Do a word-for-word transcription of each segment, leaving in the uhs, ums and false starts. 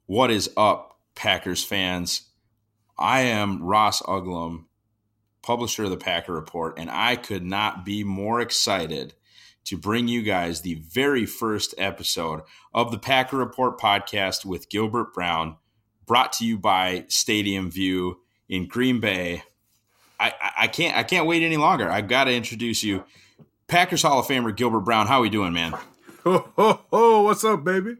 What is up, Packers fans? I am Ross Uglum, publisher of the Packer Report, and I could not be more excited to bring you guys the very first episode of the Packer Report podcast with Gilbert Brown, brought to you by Stadium View in Green Bay. I, I, I can't I can't wait any longer. I've got to introduce you, Packers Hall of Famer Gilbert Brown. How are we doing, man? Ho, ho, ho. What's up, baby?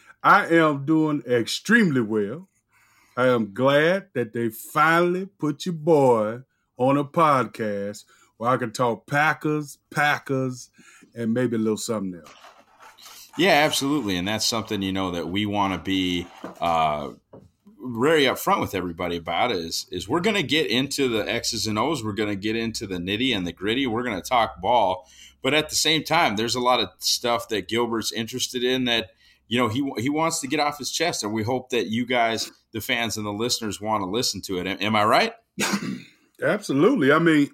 I am doing extremely well. I am glad that they finally put your boy on a podcast where I can talk Packers, Packers, and maybe a little something else. Yeah, absolutely. And that's something, you know, that we want to be uh, very upfront with everybody about is, is we're going to get into the X's and O's. We're going to get into the nitty and the gritty. We're going to talk ball. But at the same time, there's a lot of stuff that Gilbert's interested in that, you know, he he wants to get off his chest. And we hope that you guys, the fans and the listeners, want to listen to it. Am I right? Absolutely. I mean,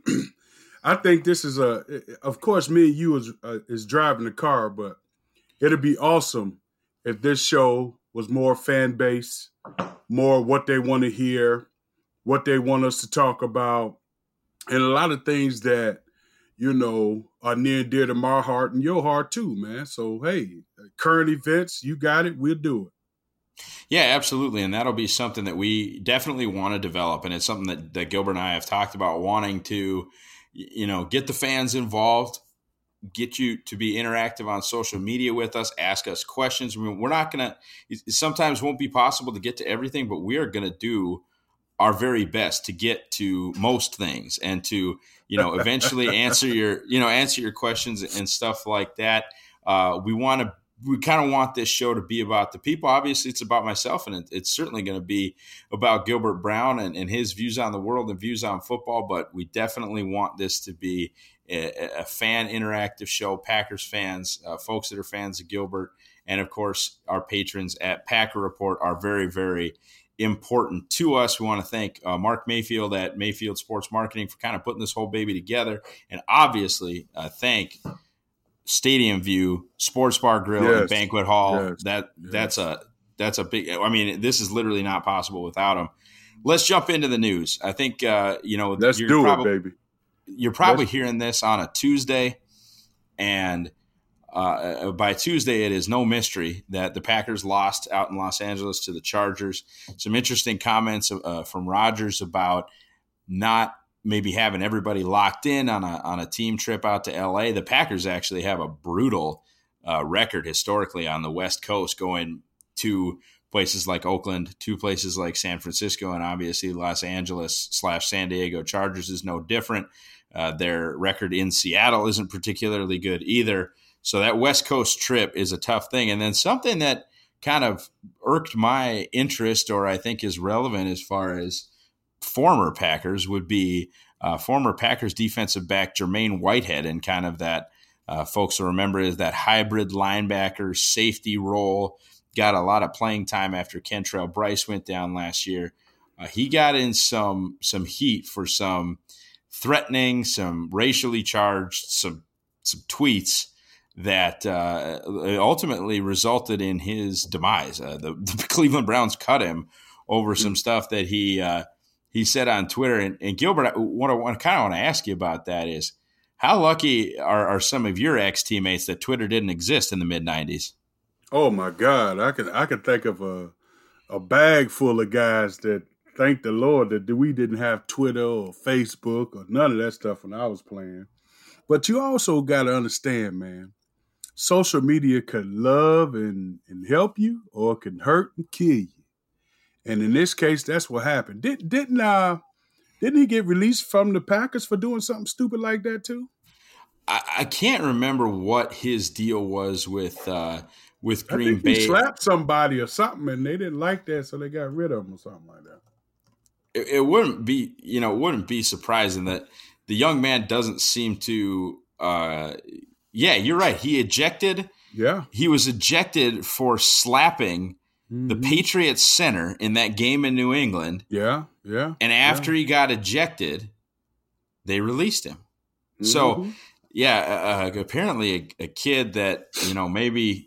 I think this is a, of course, me and you is, uh, is driving the car, but it'd be awesome if this show was more fan base, more what they want to hear, what they want us to talk about, and a lot of things that, you know, are near and dear to my heart and your heart too, man. So, hey, current events, you got it, we'll do it. Yeah, absolutely. And that'll be something that we definitely want to develop. And it's something that, that Gilbert and I have talked about, wanting to, you know, get the fans involved, get you to be interactive on social media with us, ask us questions. I mean, we're not going to, it sometimes won't be possible to get to everything, but we are going to do our very best to get to most things and to, you know, eventually answer your, you know, answer your questions and stuff like that. Uh, we want to, we kind of want this show to be about the people. Obviously, it's about myself, and it, it's certainly going to be about Gilbert Brown and, and his views on the world and views on football. But we definitely want this to be a, a fan interactive show. Packers fans, uh, folks that are fans of Gilbert, and of course, our patrons at Packer Report are very, very important to us. We want to thank uh, Mark Mayfield at Mayfield Sports Marketing for kind of putting this whole baby together, and obviously uh, thank Stadium View Sports Bar Grill yes. and Banquet Hall. Yes. That yes. that's a that's a big. I mean, this is literally not possible without them. Let's jump into the news. I think uh, you know. Let's you're do probably, it, baby. You're probably Let's... hearing this on a Tuesday, and uh, by Tuesday, it is no mystery that the Packers lost out in Los Angeles to the Chargers. Some interesting comments uh, from Rodgers about not maybe having everybody locked in on a on a team trip out to L A. The Packers actually have a brutal uh, record historically on the West Coast, going to places like Oakland, to places like San Francisco, and obviously Los Angeles slash San Diego Chargers is no different. Uh, their record in Seattle isn't particularly good either. So that West Coast trip is a tough thing. And then something that kind of irked my interest, or I think is relevant as far as former Packers, would be uh, former Packers defensive back Jermaine Whitehead, and kind of that uh, folks will remember is that hybrid linebacker safety role. Got a lot of playing time after Kentrell Bryce went down last year. Uh, he got in some some heat for some threatening, some racially charged, some some tweets that uh, ultimately resulted in his demise. Uh, the, the Cleveland Browns cut him over some stuff that he uh, he said on Twitter. And, and Gilbert, what I want kind of want to ask you about that is, how lucky are, are some of your ex-teammates that Twitter didn't exist in the mid nineties? Oh my God, I can I can think of a a bag full of guys that thank the Lord that we didn't have Twitter or Facebook or none of that stuff when I was playing. But you also got to understand, man, social media can love and, and help you, or it can hurt and kill you. And in this case, that's what happened. Did, didn't uh, didn't he get released from the Packers for doing something stupid like that too? I, I can't remember what his deal was with uh, with Green I think Bay. He slapped somebody or something, and they didn't like that, so they got rid of him or something like that. It, it wouldn't be, you know, it wouldn't be surprising that the young man doesn't seem to. Uh, yeah, you're right. He ejected. Yeah, he was ejected for slapping mm-hmm. the Patriots center in that game in New England. Yeah, yeah. And after yeah. he got ejected, they released him. Mm-hmm. So, yeah, uh, apparently a, a kid that, you know, maybe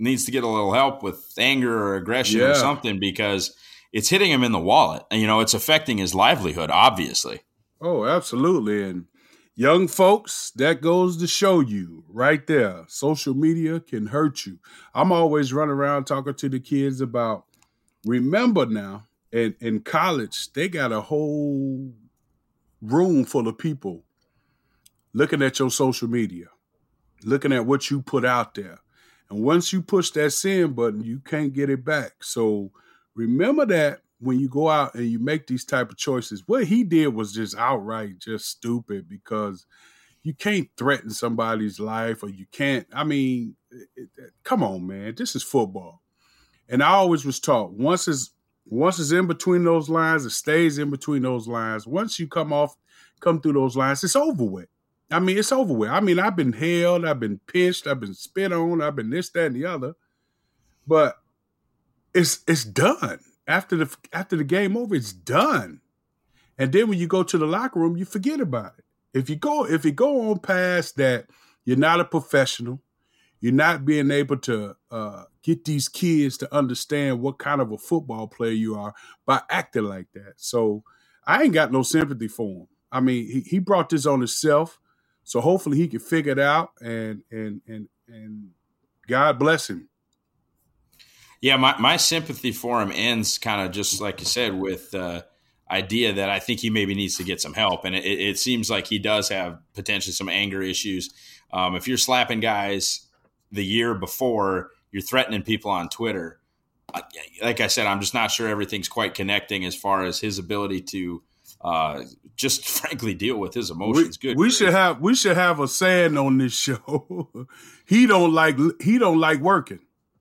needs to get a little help with anger or aggression Yeah. or something, because it's hitting him in the wallet. And, you know, it's affecting his livelihood, obviously. Oh, absolutely. And young folks, that goes to show you right there, social media can hurt you. I'm always running around talking to the kids about, remember now, in, in college, they got a whole room full of people looking at your social media, looking at what you put out there. And once you push that send button, you can't get it back. So remember that when you go out and you make these type of choices. What he did was just outright just stupid, because you can't threaten somebody's life, or you can't, I mean, it, it, come on, man, this is football. And I always was taught, once it's, once it's in between those lines, it stays in between those lines. Once you come off, come through those lines, it's over with. I mean, it's over with. I mean, I've been held, I've been pinched, I've been spit on, I've been this, that, and the other. But it's it's done. After the after the game over, it's done. And then when you go to the locker room, you forget about it. If you go, if you go on past that, you're not a professional. You're not being able to uh, get these kids to understand what kind of a football player you are by acting like that. So I ain't got no sympathy for him. I mean, he, he brought this on himself. So hopefully he can figure it out, and and and and God bless him. Yeah, my, my sympathy for him ends kind of just like you said with the uh, idea that I think he maybe needs to get some help. And it, it seems like he does have potentially some anger issues. Um, if you're slapping guys the year before, you're threatening people on Twitter. Like I said, I'm just not sure everything's quite connecting as far as his ability to uh, just frankly deal with his emotions. We, Good. We should have we should have a saying on this show. he don't like he don't like working.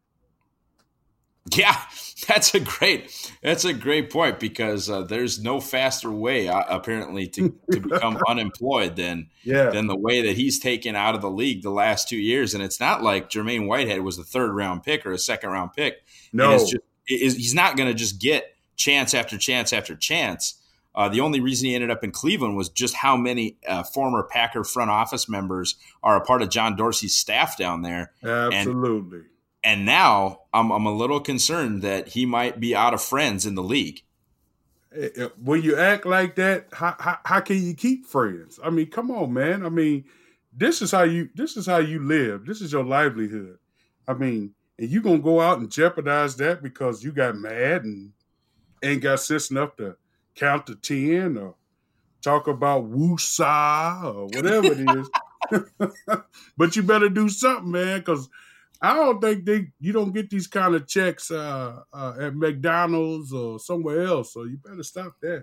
Yeah, that's a great that's a great point, because uh, there's no faster way uh, apparently to, to become unemployed than yeah. than the way that he's taken out of the league the last two years. And it's not like Jermaine Whitehead was a third round pick or a second round pick. No, and it's just, it, he's not going to just get chance after chance after chance. Uh, the only reason he ended up in Cleveland was just how many uh, former Packer front office members are a part of John Dorsey's staff down there. Absolutely. And, and now I'm, I'm a little concerned that he might be out of friends in the league. When you act like that, how, how, how can you keep friends? I mean, come on, man. I mean, this is how you this is how you live. This is your livelihood. I mean, and you gonna go out and jeopardize that because you got mad and ain't got sense enough to count to ten or talk about woosah or whatever it is. But you better do something, man, because I don't think they you don't get these kind of checks uh, uh, at McDonald's or somewhere else. So you better stop that.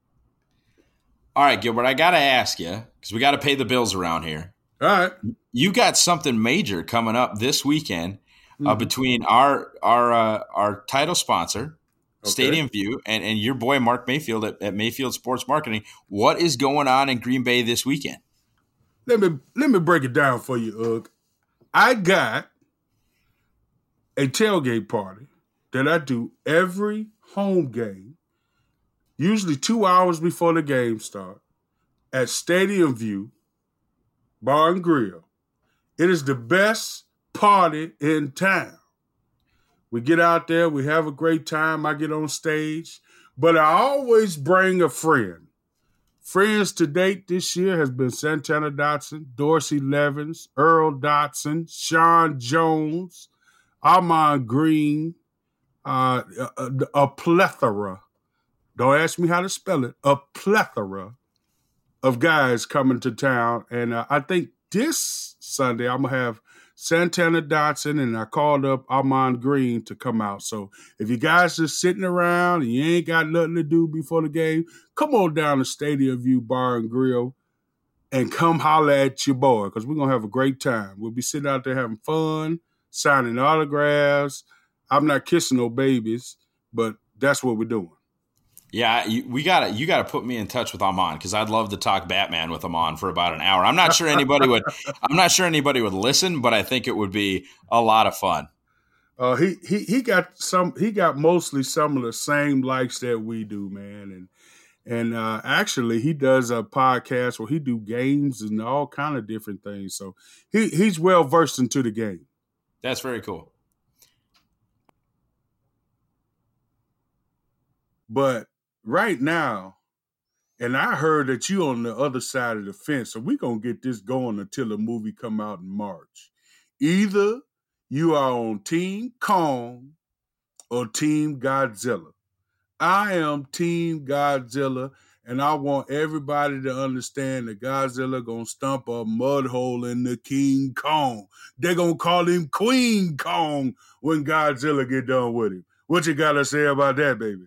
All right, Gilbert, I got to ask you, because we got to pay the bills around here. All right. You got something major coming up this weekend uh, mm-hmm. between our our uh, our title sponsor, okay. Stadium View, and, and your boy Mark Mayfield at, at Mayfield Sports Marketing. What is going on in Green Bay this weekend? Let me let me break it down for you, Ugg. I got a tailgate party that I do every home game, usually two hours before the game start, at Stadium View Bar and Grill. It is the best party in town. We get out there, we have a great time. I get on stage, but I always bring a friend. Friends to date this year has been Santana Dotson, Dorsey Levens, Earl Dotson, Sean Jones, Armand Green, uh, a, a plethora, don't ask me how to spell it, a plethora of guys coming to town. And uh, I think this Sunday I'm going to have Santana Dotson, and I called up Armand Green to come out. So if you guys just sitting around and you ain't got nothing to do before the game, come on down to Stadium View Bar and Grill and come holler at your boy, because we're going to have a great time. We'll be sitting out there having fun, signing autographs. I'm not kissing no babies, but that's what we're doing. Yeah, you, we gotta you gotta put me in touch with Amon, because I'd love to talk Batman with Amon for about an hour. I'm not sure anybody would. I'm not sure anybody would listen, but I think it would be a lot of fun. Uh, he he he got some. He got mostly some of the same likes that we do, man. And and uh, actually, he does a podcast where he do games and all kind of different things. So he he's well versed into the game. That's very cool. But right now, and I heard that you on the other side of the fence, so we're going to get this going until the movie come out in March. Either you are on Team Kong or Team Godzilla. I am Team Godzilla, and I want everybody to understand that Godzilla going to stump a mud hole in the King Kong. They're going to call him Queen Kong when Godzilla get done with him. What you got to say about that, baby?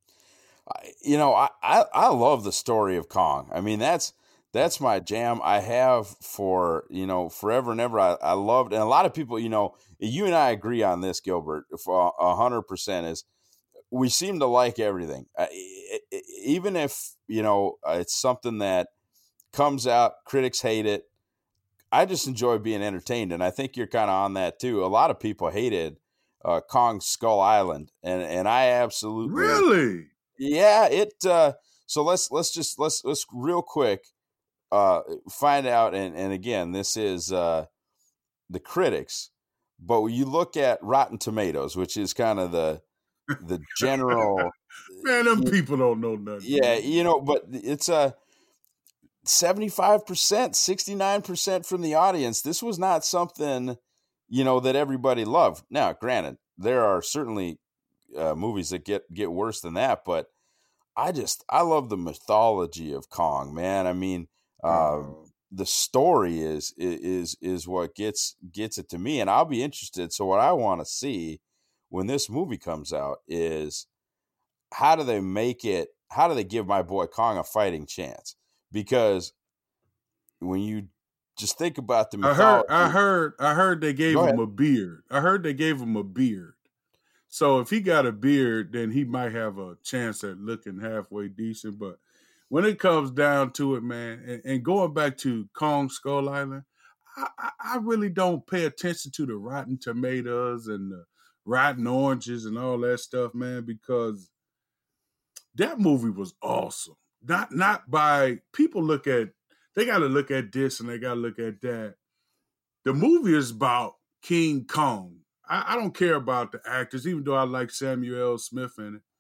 You know, I, I, I love the story of Kong. I mean, that's that's my jam. I have for, you know, forever and ever. I, I loved, and a lot of people, you know, you and I agree on this, Gilbert, for a hundred percent is we seem to like everything. Uh, it, it, even if, you know, uh, it's something that comes out, critics hate it. I just enjoy being entertained. And I think you're kind of on that too. A lot of people hated uh, Kong Skull Island. And, and I absolutely, really, yeah, it, uh, so let's, let's just, let's, let's real quick, uh, find out. And, and again, this is, uh, the critics, but when you look at Rotten Tomatoes, which is kind of the, the general, man, them people don't know nothing. Yeah. You know, but it's a seventy-five percent, sixty-nine percent from the audience. This was not something, you know, that everybody loved. Now, granted, there are certainly uh, movies that get, get worse than that, but I just, I love the mythology of Kong, man. I mean, uh, oh. the story is, is, is what gets, gets it to me. And I'll be interested. So what I want to see when this movie comes out is how do they make it, how do they give my boy Kong a fighting chance? Because when you just think about the mythology. I heard, I heard, I heard they gave him a beard. I heard they gave him a beard. So if he got a beard, then he might have a chance at looking halfway decent. But when it comes down to it, man, and, and going back to Kong Skull Island, I, I, I really don't pay attention to the Rotten Tomatoes and the Rotten Oranges and all that stuff, man, because that movie was awesome. Not not by people look at, they got to look at this and they got to look at that. The movie is about King Kong. I, I don't care about the actors, even though I like Samuel L. Smith in it.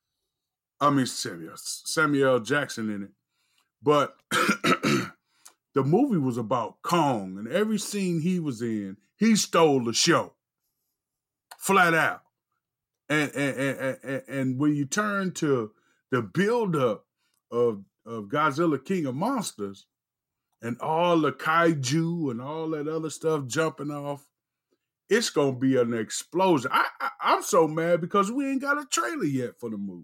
I mean, Samuel, Samuel L. Jackson in it. But the movie was about Kong, and every scene he was in, he stole the show. Flat out. And, and, and, and, and when you turn to the buildup of, of Godzilla King of Monsters and all the kaiju and all that other stuff jumping off, it's going to be an explosion. I, I, I'm so mad because we ain't got a trailer yet for the movie.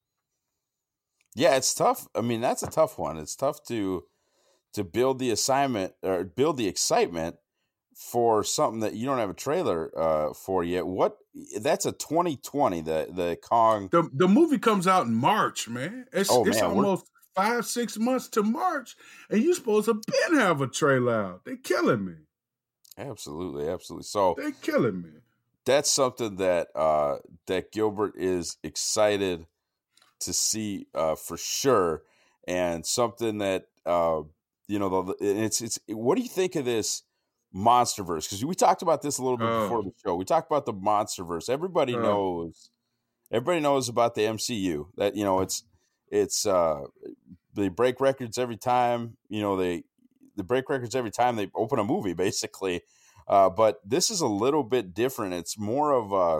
Yeah, it's tough. I mean, that's a tough one. It's tough to to build the assignment or build the excitement for something that you don't have a trailer uh, for yet. What? That's a twenty twenty. The the Kong. The the movie comes out in March, man. It's oh, it's man, almost we're... five six months to March, and you supposed to been have a trailer out. They're killing me. Absolutely, absolutely. So they're killing me. That's something that uh, that Gilbert is excited to see uh, for sure, and something that uh, you know. The, it's it's. What do you think of this MonsterVerse? Because we talked about this a little bit oh. before the show. We talked about the MonsterVerse. Everybody oh. knows. Everybody knows about the M C U. That you know, it's it's uh, they break records every time. You know they. They break records every time they open a movie, basically. Uh, but this is a little bit different. It's more of a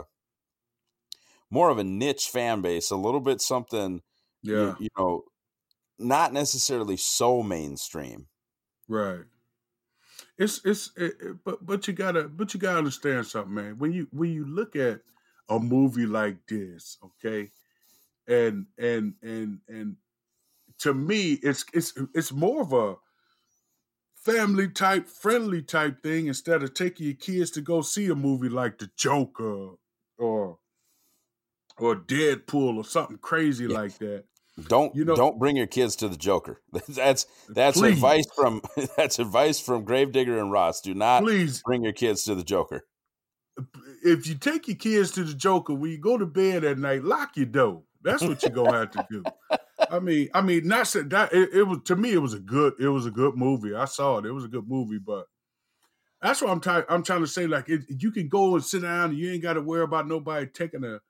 more of a niche fan base, a little bit something, yeah, you, you know, not necessarily so mainstream. Right. It's it's it, it, but but you gotta but you gotta understand something, man. When you when you look at a movie like this, okay, and and and and to me, it's it's it's more of a family type, friendly type thing instead of taking your kids to go see a movie like The Joker or or Deadpool or something crazy yeah. like that. Don't you know? Don't bring your kids to The Joker. That's that's please. advice from that's advice from Gravedigger and Ross. Do not please bring your kids to The Joker. If you take your kids to The Joker, when you go to bed at night, lock your door. That's what you're gonna have to do. I mean, I mean, not that it, it was to me. It was a good. It was a good movie. I saw it. It was a good movie, but that's what I'm trying. I'm trying to say. Like, it, you can go and sit down, and you ain't got to worry about nobody taking a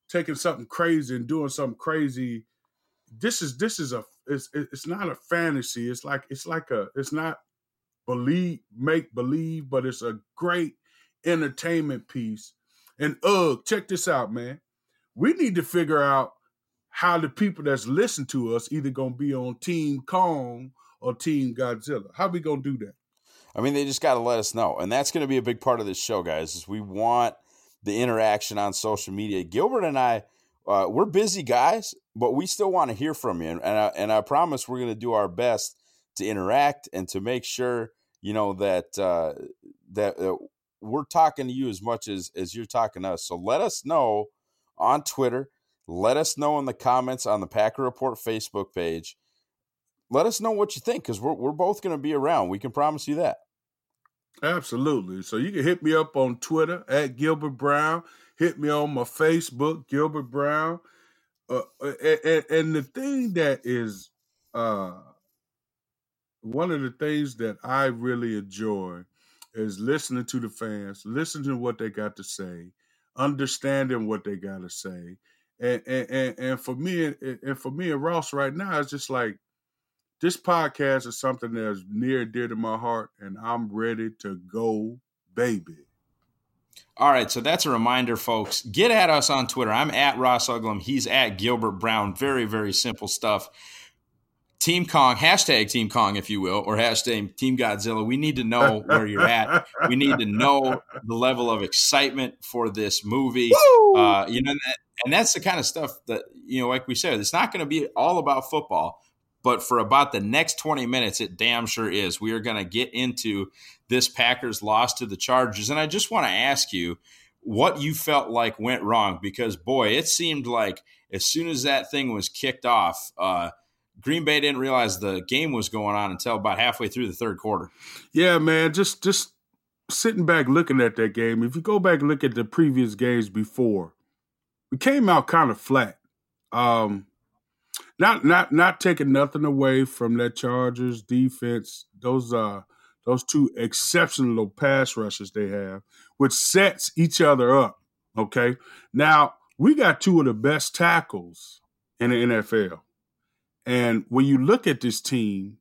taking something crazy and doing something crazy. This is this is a it's it's not a fantasy. It's like it's like a it's not believe make believe, but it's a great entertainment piece. And ugh, check this out, man. We need to figure out how the people that's listening to us either gonna be on Team Kong or Team Godzilla. How we gonna do that? I mean, they just got to let us know, and that's going to be a big part of this show, guys. Is we want the interaction on social media. Gilbert and I, uh, we're busy guys, but we still want to hear from you, and and I, and I promise we're going to do our best to interact and to make sure you know that uh, that uh, we're talking to you as much as as you're talking to us. So let us know on Twitter. Let us know in the comments on the Packer Report Facebook page. Let us know what you think, because we're we're both going to be around. We can promise you that. Absolutely. So you can hit me up on Twitter at Gilbert Brown. Hit me on my Facebook, Gilbert Brown. Uh, and, and the thing that is uh, one of the things that I really enjoy is listening to the fans, listening to what they got to say, understanding what they got to say. And, and, and, and for me, and for me and Ross right now, it's just like, this podcast is something that's near and dear to my heart, and I'm ready to go, baby. All right, so that's a reminder, folks. Get at us on Twitter. I'm at Ross Uglum. He's at Gilbert Brown. Very, very simple stuff. Team Kong, hashtag Team Kong, if you will, or hashtag Team Godzilla. We need to know where you're at. We need to know the level of excitement for this movie. Uh, you know, and that's the kind of stuff that, you know, like we said, it's not going to be all about football. But for about the next twenty minutes, it damn sure is. We are going to get into this Packers loss to the Chargers. And I just want to ask you what you felt like went wrong. Because, boy, it seemed like as soon as that thing was kicked off, uh, Green Bay didn't realize the game was going on until about halfway through the third quarter. Yeah, man, just, just sitting back looking at that game, if you go back and look at the previous games before, we came out kind of flat. Um Not not not taking nothing away from that Chargers defense. Those uh those two exceptional pass rushers they have, which sets each other up. Okay. Now we got two of the best tackles in the N F L. And when you look at this team,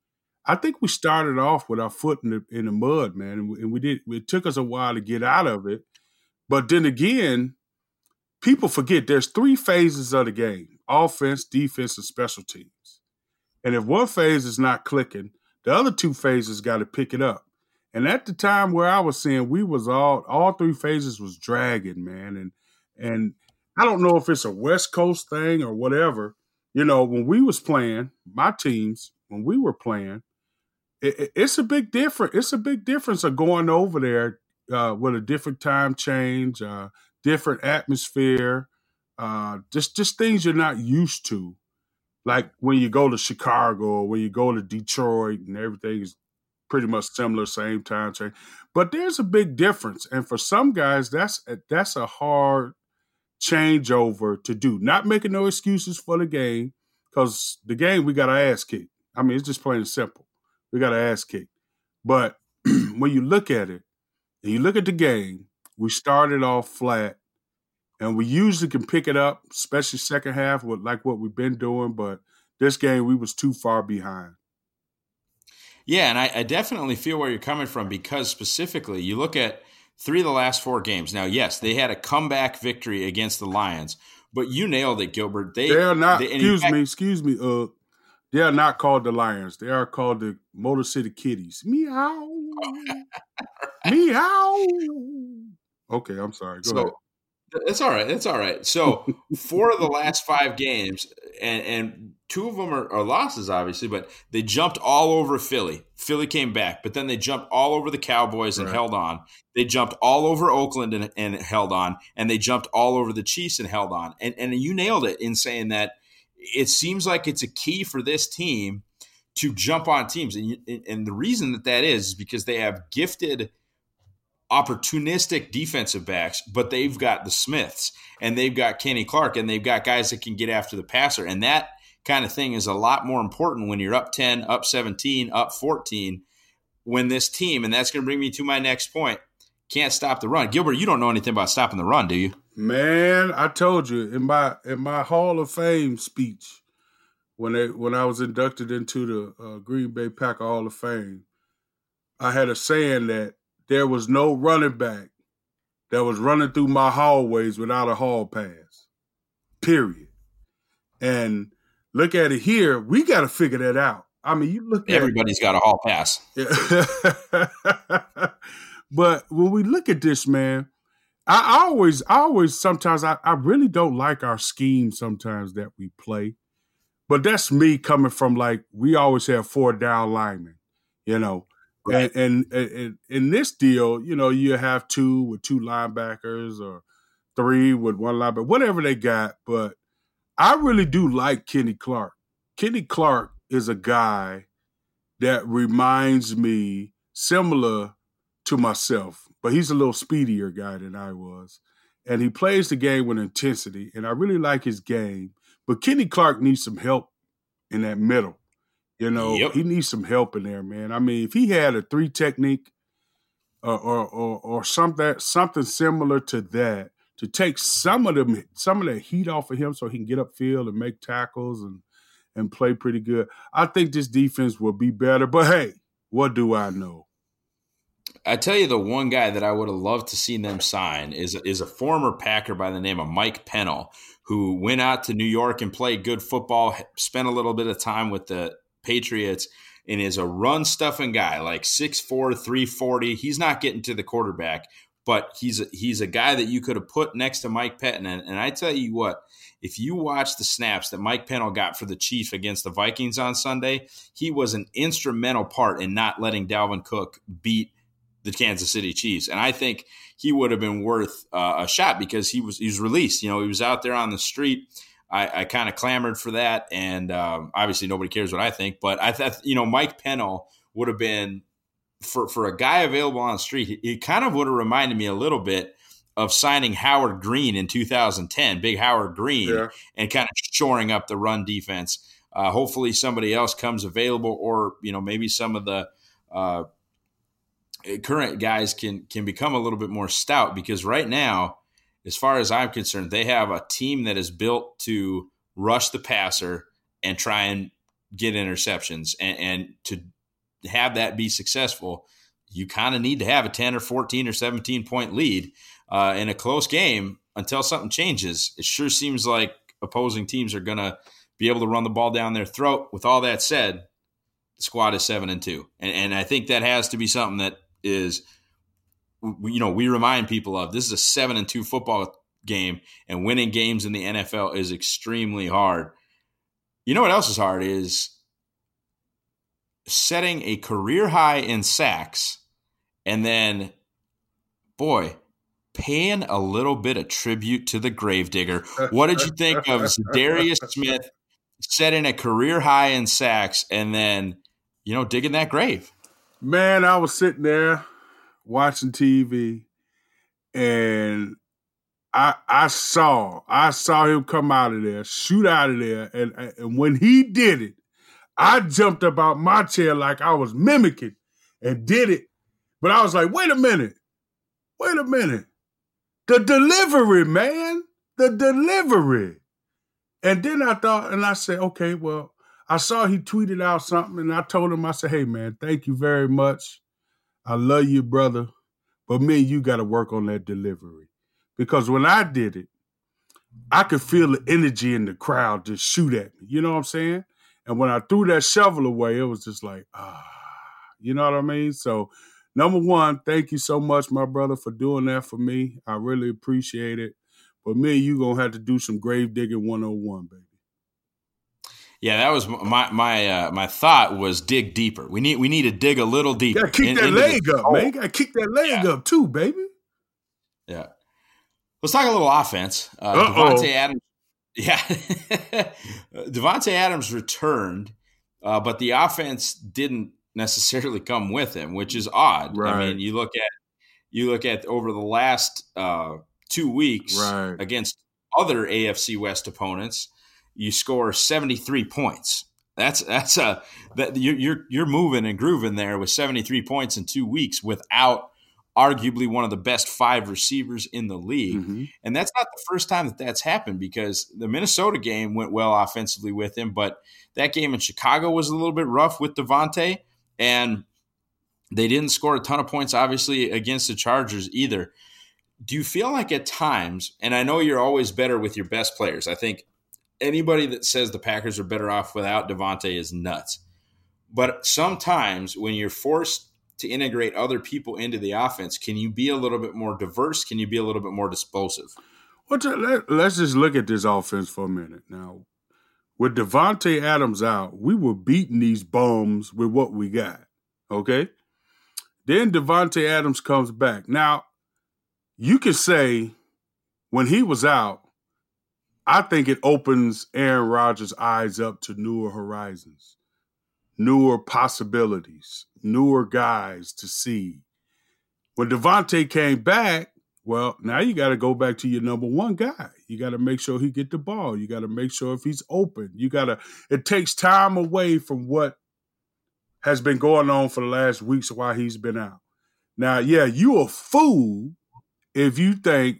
I think we started off with our foot in the in the mud, man. And we, and we did it took us a while to get out of it. But then again, people forget there's three phases of the game: offense, defense, and special teams. And if one phase is not clicking, the other two phases got to pick it up. And at the time where I was seeing, we was all all three phases was dragging, man. And and I don't know if it's a West Coast thing or whatever. You know, when we was playing, my teams, when we were playing, it, it, it's a big difference. It's a big difference of going over there uh, with a different time change, uh, different atmosphere, uh, just just things you're not used to. Like when you go to Chicago or when you go to Detroit and everything is pretty much similar, same time change. But there's a big difference. And for some guys, that's a, that's a hard changeover to do. Not making no excuses for the game, because the game, we got our ass kicked. I mean, it's just plain and simple. We got our ass kicked. But when you look at it, and you look at the game, we started off flat. And we usually can pick it up, especially second half, with like what we've been doing. But this game, we was too far behind. Yeah, and I, I definitely feel where you're coming from, because specifically, you look at three of the last four games. Now, yes, they had a comeback victory against the Lions, but you nailed it, Gilbert. They, they are not, they, excuse fact, me, excuse me, uh, they are not called the Lions. They are called the Motor City Kitties. Meow. Meow. Okay, I'm sorry. Go so, ahead. That's all right. That's all right. So four of the last five games, and, and two of them are, are losses, obviously, but they jumped all over Philly. Philly came back, but then they jumped all over the Cowboys and right. held on. They jumped all over Oakland and, and held on, and they jumped all over the Chiefs and held on. And, and you nailed it in saying that it seems like it's a key for this team to jump on teams. And, you, and the reason that that is, is because they have gifted – opportunistic defensive backs, but they've got the Smiths and they've got Kenny Clark and they've got guys that can get after the passer. And that kind of thing is a lot more important when you're up ten, up seventeen, up fourteen, when this team, and that's going to bring me to my next point, can't stop the run. Gilbert, you don't know anything about stopping the run, do you? Man, I told you in my in my Hall of Fame speech when they when I was inducted into the uh, Green Bay Packer Hall of Fame, I had a saying that there was no running back that was running through my hallways without a hall pass. Period. And look at it here, we got to figure that out. I mean, you look at everybody's got a hall pass. Yeah. But when we look at this, man, I always, I always, sometimes I, I really don't like our scheme sometimes that we play. But that's me coming from like, we always have four down linemen, you know. Right. And, and, and in this deal, you know, you have two with two linebackers or three with one linebacker, whatever they got. But I really do like Kenny Clark. Kenny Clark is a guy that reminds me similar to myself, but he's a little speedier guy than I was. And he plays the game with intensity, and I really like his game. But Kenny Clark needs some help in that middle. You know, yep. He needs some help in there, man. I mean, if he had a three technique or or or, or something something similar to that to take some of them some of the heat off of him so he can get upfield and make tackles and and play pretty good, I think this defense will be better. But hey, what do I know? I tell you, the one guy that I would have loved to see them sign is, is a former Packer by the name of Mike Pennell, who went out to New York and played good football, spent a little bit of time with the Patriots, and is a run-stuffing guy, like six four, three forty. He's not getting to the quarterback, but he's a, he's a guy that you could have put next to Mike Pettin. And, and I tell you what, if you watch the snaps that Mike Pennell got for the Chiefs against the Vikings on Sunday, he was an instrumental part in not letting Dalvin Cook beat the Kansas City Chiefs. And I think he would have been worth uh, a shot because he was he was released. You know, he was out there on the street. I, I kind of clamored for that. And um, obviously nobody cares what I think. But I thought, you know, Mike Pennell would have been, for, for a guy available on the street, it, it kind of would have reminded me a little bit of signing Howard Green in two thousand ten, big Howard Green, yeah. and kind of shoring up the run defense. Uh, hopefully somebody else comes available, or, you know, maybe some of the uh, – current guys can can become a little bit more stout, because right now, as far as I'm concerned, they have a team that is built to rush the passer and try and get interceptions. And, and to have that be successful, you kind of need to have a ten or fourteen or seventeen point lead uh, in a close game until something changes. It sure seems like opposing teams are going to be able to run the ball down their throat. With all that said, the squad is seven and two. And, and I think that has to be something that is, you know, we remind people of. This is a seven and two football game, and winning games in the N F L is extremely hard. You know what else is hard is setting a career high in sacks, and then, boy, paying a little bit of tribute to the gravedigger. What did you think of Darius Smith setting a career high in sacks and then, you know, digging that grave? Man, I was sitting there watching T V, and I I saw I saw him come out of there, shoot out of there, and and when he did it, I jumped up out my chair like I was mimicking and did it. But I was like, wait a minute, wait a minute, the delivery, man, the delivery. And then I thought, and I said, okay, well, I saw he tweeted out something, and I told him, I said, hey, man, thank you very much. I love you, brother. But me and you got to work on that delivery. Because when I did it, I could feel the energy in the crowd just shoot at me. You know what I'm saying? And when I threw that shovel away, it was just like, ah, you know what I mean? So, number one, thank you so much, my brother, for doing that for me. I really appreciate it. But me and you going to have to do some grave digging one oh one, baby. Yeah, that was my my uh, my thought was dig deeper. We need we need to dig a little deeper. You gotta kick in, that leg the, up, oh, man. You gotta kick that leg yeah. up too, baby. Yeah. Let's talk a little offense. Uh, Davante Adams. Yeah. Davante Adams returned, uh, but the offense didn't necessarily come with him, which is odd. Right. I mean, you look at you look at over the last uh, two weeks right. against other A F C West opponents, you score seventy-three points. That's that's a that you're you're you're moving and grooving there with seventy-three points in two weeks without arguably one of the best five receivers in the league. Mm-hmm. And that's not the first time that that's happened, because the Minnesota game went well offensively with him, but that game in Chicago was a little bit rough with Davante, and they didn't score a ton of points, obviously, against the Chargers either. Do you feel like at times, and I know you're always better with your best players, I think anybody that says the Packers are better off without Davante is nuts. But sometimes when you're forced to integrate other people into the offense, can you be a little bit more diverse? Can you be a little bit more disposive? Well, let's just look at this offense for a minute. Now, with Davante Adams out, we were beating these bums with what we got, okay? Then Davante Adams comes back. Now, you could say when he was out, I think it opens Aaron Rodgers' eyes up to newer horizons, newer possibilities, newer guys to see. When Davante came back, well, now you got to go back to your number one guy. You got to make sure he get the ball. You got to make sure if he's open. You got to. It takes time away from what has been going on for the last weeks while he's been out. Now, yeah, you a fool if you think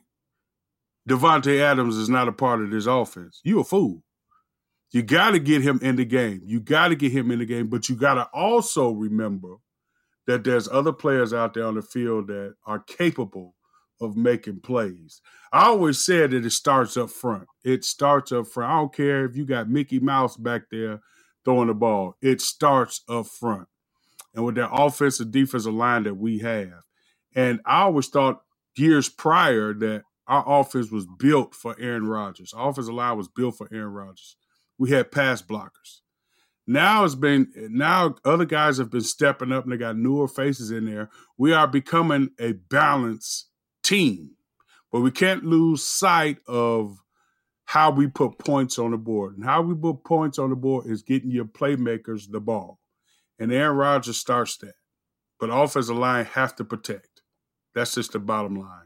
Davante Adams is not a part of this offense. You a fool. You got to get him in the game. You got to get him in the game, but you got to also remember that there's other players out there on the field that are capable of making plays. I always said that it starts up front. It starts up front. I don't care if you got Mickey Mouse back there throwing the ball. It starts up front. And with that offensive defensive line that we have. And I always thought years prior that our offense was built for Aaron Rodgers. Our offensive line was built for Aaron Rodgers. We had pass blockers. Now it's been now other guys have been stepping up and they got newer faces in there. We are becoming a balanced team, but we can't lose sight of how we put points on the board. And how we put points on the board is getting your playmakers the ball. And Aaron Rodgers starts that. But offensive line have to protect. That's just the bottom line.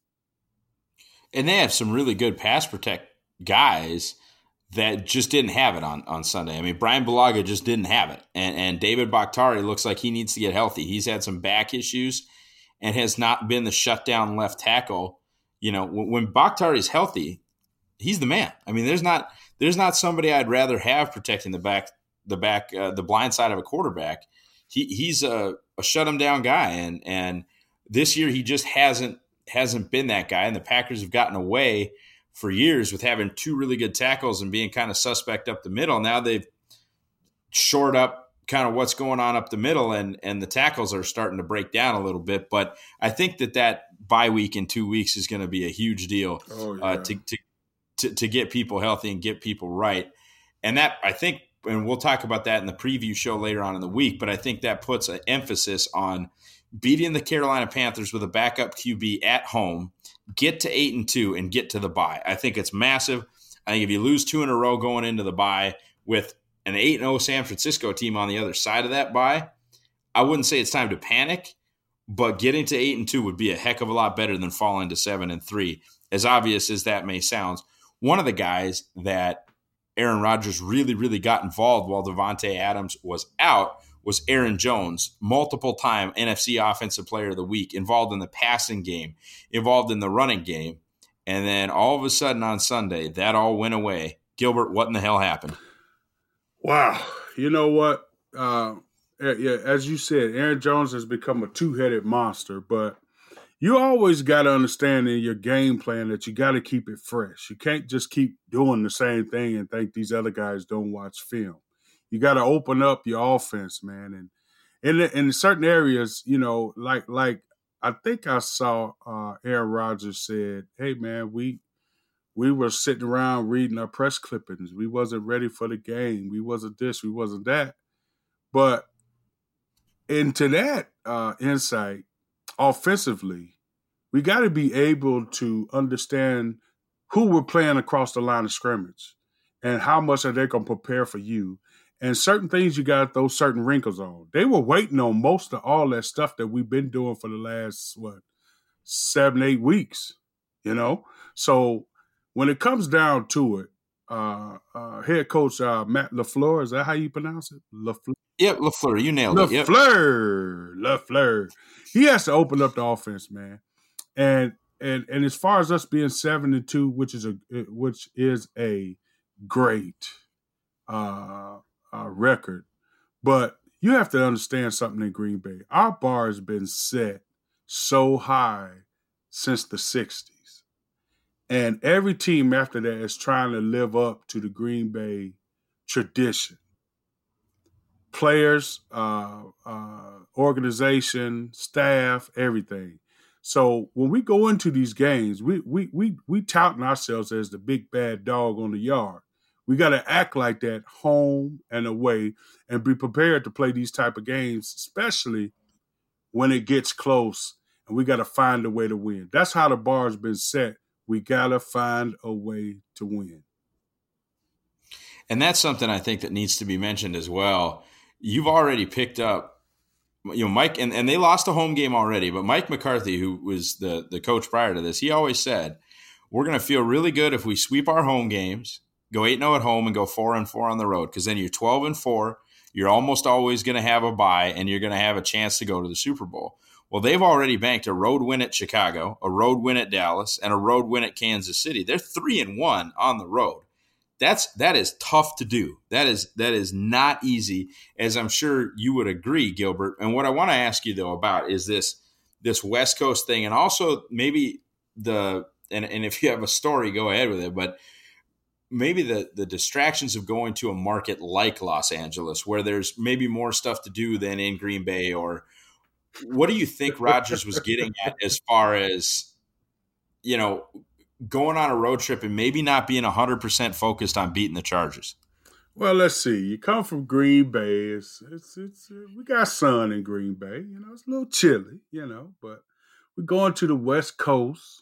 And they have some really good pass protect guys that just didn't have it on, on Sunday. I mean, Brian Bulaga just didn't have it. And, and David Bakhtiari looks like he needs to get healthy. He's had some back issues and has not been the shutdown left tackle. You know, when, when Bakhtiari's healthy, he's the man. I mean, there's not there's not somebody I'd rather have protecting the back the back uh, the blind side of a quarterback. He he's a, a shut him down guy, and and this year he just hasn't hasn't been that guy. And the Packers have gotten away for years with having two really good tackles and being kind of suspect up the middle. Now they've shored up kind of what's going on up the middle, and and the tackles are starting to break down a little bit. But I think that that bye week in two weeks is going to be a huge deal oh, yeah. uh, to, to to to get people healthy and get people right. And that, I think, and we'll talk about that in the preview show later on in the week, but I think that puts an emphasis on beating the Carolina Panthers with a backup Q B at home, get to eight and two, and get to the bye. I think it's massive. I think if you lose two in a row going into the bye with an eight and oh San Francisco team on the other side of that bye, I wouldn't say it's time to panic, but getting to eight and two would be a heck of a lot better than falling to seven and three. As obvious as that may sound, one of the guys that Aaron Rodgers really, really got involved while Davante Adams was out was Aaron Jones, multiple-time N F C Offensive Player of the Week, involved in the passing game, involved in the running game, and then all of a sudden on Sunday, that all went away. Gilbert, what in the hell happened? Wow. You know what? Uh, yeah, as you said, Aaron Jones has become a two-headed monster, but you always got to understand in your game plan that you got to keep it fresh. You can't just keep doing the same thing and think these other guys don't watch film. You got to open up your offense, man. And in, in certain areas, you know, like like I think I saw uh, Aaron Rodgers said, hey, man, we we were sitting around reading our press clippings. We wasn't ready for the game. We wasn't this. We wasn't that. But into that uh, insight, offensively, we got to be able to understand who we're playing across the line of scrimmage and how much are they going to prepare for you. And certain things you got to throw certain wrinkles on. They were waiting on most of all that stuff that we've been doing for the last, what, seven, eight weeks, you know? So when it comes down to it, uh, uh, head coach uh, Matt LaFleur, is that how you pronounce it? LaFleur? Yep, LaFleur, you nailed it. Yep. LaFleur, LaFleur. He has to open up the offense, man. And and and as far as us being seven and two, which is a which is a great uh, uh, record, but you have to understand something in Green Bay. Our bar has been set so high since the sixties. And every team after that is trying to live up to the Green Bay tradition. Players, uh, uh, organization, staff, everything. So when we go into these games, we we we we touting ourselves as the big bad dog on the yard. We got to act like that home and away and be prepared to play these type of games, especially when it gets close, and we got to find a way to win. That's how the bar's been set. We got to find a way to win. And that's something I think that needs to be mentioned as well. You've already picked up, you know, Mike, and, and they lost a home game already, but Mike McCarthy, who was the, the coach prior to this, he always said, we're going to feel really good if we sweep our home games, go eight and oh at home, and go four and four on the road, because then you're twelve and four. You're almost always going to have a bye, and you're going to have a chance to go to the Super Bowl. Well, they've already banked a road win at Chicago, a road win at Dallas, and a road win at Kansas City. They're three and one on the road. That's that is tough to do. That is that is not easy, as I'm sure you would agree, Gilbert. And what I want to ask you though about is this this West Coast thing, and also maybe the and, and if you have a story, go ahead with it. But maybe the the distractions of going to a market like Los Angeles, where there's maybe more stuff to do than in Green Bay, or what do you think Rodgers was getting at as far as, you know, going on a road trip and maybe not being one hundred percent focused on beating the Chargers? Well, let's see. You come from Green Bay. It's, it's, it's, uh, we got sun in Green Bay. You know, it's a little chilly, you know, but we're going to the West Coast.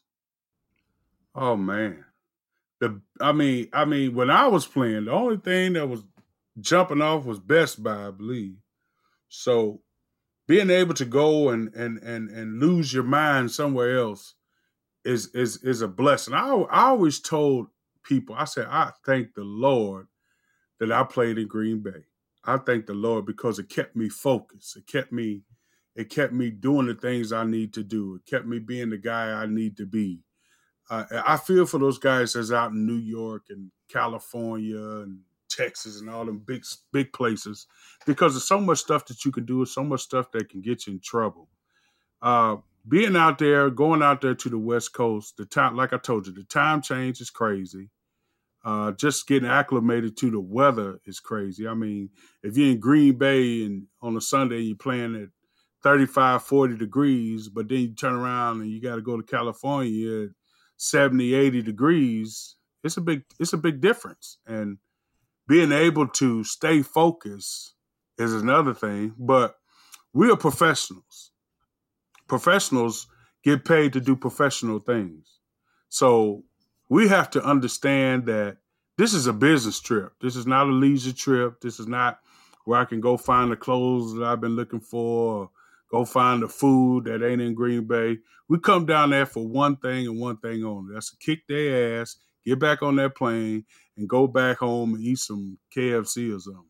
Oh, man. The I mean, I mean, when I was playing, the only thing that was jumping off was Best Buy, I believe. So being able to go and and and, and lose your mind somewhere else is is is a blessing. I, I always told people, I said, I thank the Lord that I played in Green Bay. I thank the Lord because it kept me focused. It kept me, it kept me doing the things I need to do. It kept me being the guy I need to be. Uh, I feel for those guys that's out in New York and California and Texas and all them big big places, because there's so much stuff that you can do, so much stuff that can get you in trouble. Uh, being out there, going out there to the West Coast, the time, like I told you, the time change is crazy. Uh, just getting acclimated to the weather is crazy. I mean, if you're in Green Bay and on a Sunday you're playing at thirty-five, forty degrees, but then you turn around and you got to go to California at seventy, eighty degrees, it's a big, it's a big difference. And being able to stay focused is another thing, but we are professionals. Professionals get paid to do professional things. So we have to understand that this is a business trip. This is not a leisure trip. This is not where I can go find the clothes that I've been looking for, or go find the food that ain't in Green Bay. We come down there for one thing and one thing only. That's to kick their ass, get back on that plane, and go back home and eat some K F C or something.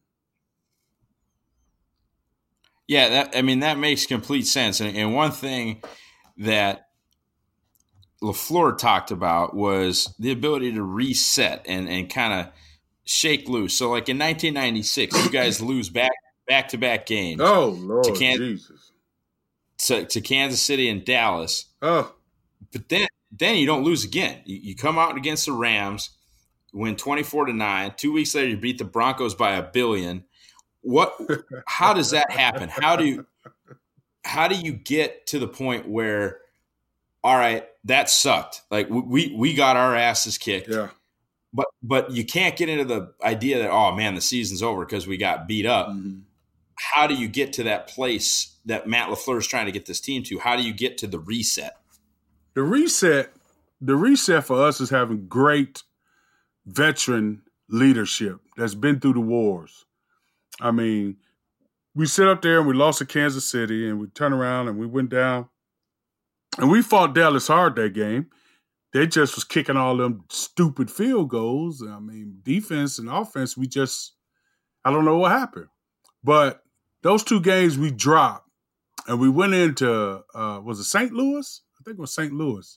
Yeah, that, I mean, that makes complete sense. And, and one thing that LaFleur talked about was the ability to reset and, and kind of shake loose. So, like in nineteen ninety-six, you guys lose back back to back games. Oh Lord, to Kansas, Jesus! To, to Kansas City and Dallas. Oh, but then then you don't lose again. You, you come out against the Rams, win twenty-four to nine. Two weeks later, you beat the Broncos by a billion. What? How does that happen? How do you, how do you get to the point where, all right, that sucked. Like we we got our asses kicked. Yeah. But but you can't get into the idea that, oh man, the season's over because we got beat up. Mm-hmm. How do you get to that place that Matt LaFleur is trying to get this team to? How do you get to the reset? The reset, the reset for us is having great veteran leadership that's been through the wars. I mean, we sit up there and we lost to Kansas City, and we turn around and we went down. And we fought Dallas hard that game. They just was kicking all them stupid field goals. I mean, defense and offense, we just, I don't know what happened. But those two games we dropped, and we went into uh, was it Saint Louis? I think it was Saint Louis,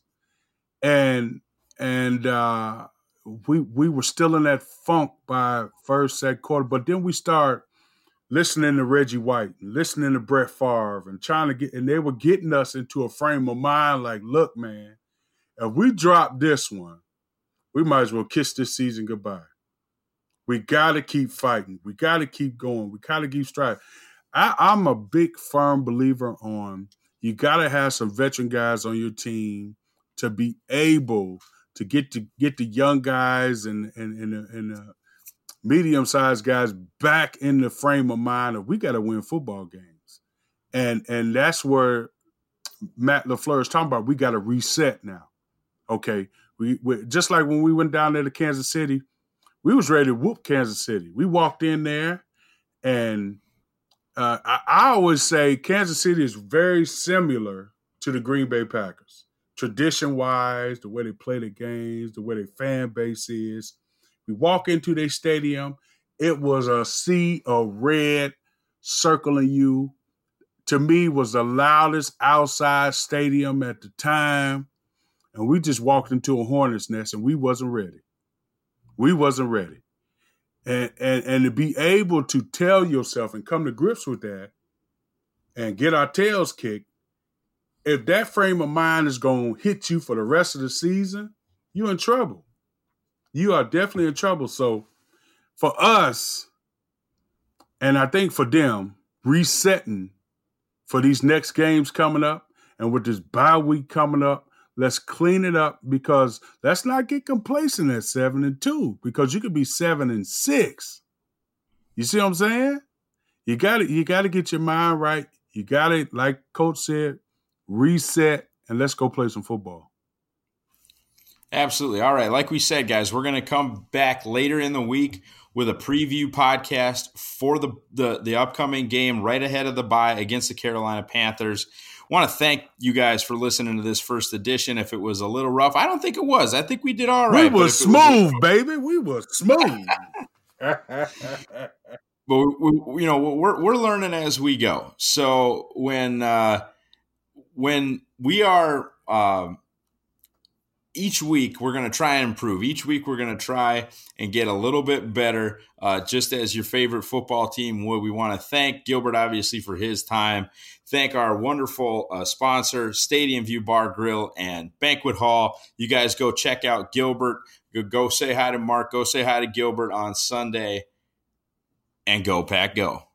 and and uh, we we were still in that funk by first, second quarter, but then we start listening to Reggie White, and listening to Brett Favre, and trying to get, and they were getting us into a frame of mind like, look, man, if we drop this one, we might as well kiss this season goodbye. We got to keep fighting. We got to keep going. We got to keep striving. I, I'm a big, firm believer on you got to have some veteran guys on your team to be able to get to get the young guys and and and, and uh, medium-sized guys back in the frame of mind of we got to win football games. And and that's where Matt LaFleur is talking about we got to reset now. Okay, we, we just like when we went down there to Kansas City, we was ready to whoop Kansas City. We walked in there, and uh, I, I always say Kansas City is very similar to the Green Bay Packers. Tradition-wise, the way they play the games, the way their fan base is. We walk into their stadium, it was a sea of red circling you. To me, was the loudest outside stadium at the time. And we just walked into a hornet's nest, and we wasn't ready. We wasn't ready. And, and, and to be able to tell yourself and come to grips with that and get our tails kicked, if that frame of mind is going to hit you for the rest of the season, you're in trouble. You are definitely in trouble. So for us, and I think for them, resetting for these next games coming up and with this bye week coming up, let's clean it up because let's not get complacent at seven and two because you could be seven and six. You see what I'm saying? You got to you got to get your mind right. You got to, like Coach said, reset and let's go play some football. Absolutely. All right. Like we said, guys, we're going to come back later in the week with a preview podcast for the, the, the upcoming game right ahead of the bye against the Carolina Panthers. Want to thank you guys for listening to this first edition. If it was a little rough, I don't think it was. I think we did all right. We were smooth, was, baby. We were smooth. But we, we, you know, we're we're learning as we go. So when uh, when we are um, each week, we're going to try and improve. Each week, we're going to try and get a little bit better. Uh, just as your favorite football team would. We want to thank Gilbert, obviously, for his time. Thank our wonderful uh, sponsor, Stadium View Bar Grill and Banquet Hall. You guys go check out Gilbert. Go, go say hi to Mark. Go say hi to Gilbert on Sunday. And go, Pack, go.